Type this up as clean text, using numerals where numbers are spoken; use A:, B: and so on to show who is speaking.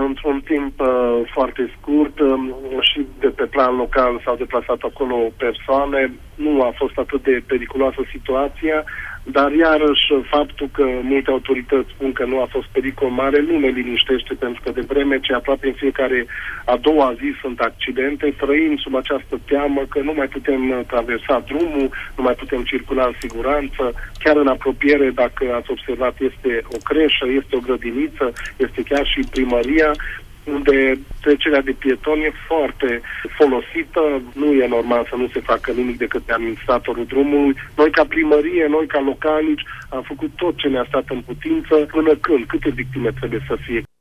A: într-un timp foarte scurt și de pe plan local s-au deplasat acolo persoane. Nu a fost atât de periculoasă situația, dar iarăși faptul că multe autorități spun că nu a fost pericol mare nu ne liniștește, pentru că de vreme ce aproape în fiecare a doua zi sunt accidente, trăim sub această teamă că nu mai putem traversa drumul, nu mai putem circula în siguranță. Chiar în apropiere, dacă ați observat, este o creșă, este o grădiniță, este chiar și primăria, unde trecerea de pietoni e foarte folosită. Nu e normal să nu se facă nimic decât de administratorul drumului. Noi ca primărie, noi ca localnici am făcut tot ce ne-a stat în putință. Până când? Câte victime trebuie să fie?